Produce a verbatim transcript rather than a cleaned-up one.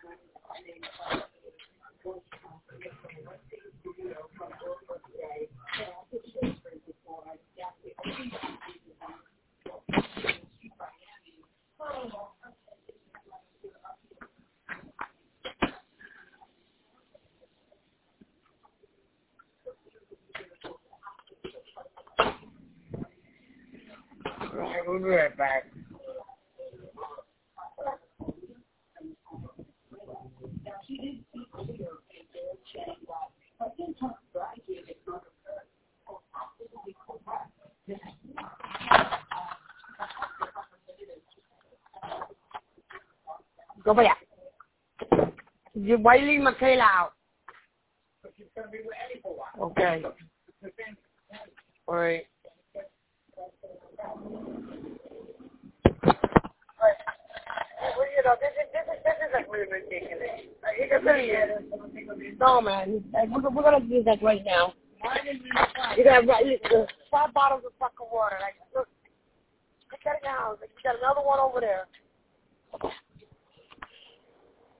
Right, we'll be right back. Go for that. You, why you leave Michaela out? She's going to be with Eddie for a while. Okay. All right. Well, you know, this is, this is, this is like really ridiculous. Like, it really is. No, man. Like, we're, we're going to do that right now. You got uh, five bottles of fucking water. Like, look, look at it now. Like, you got another one over there.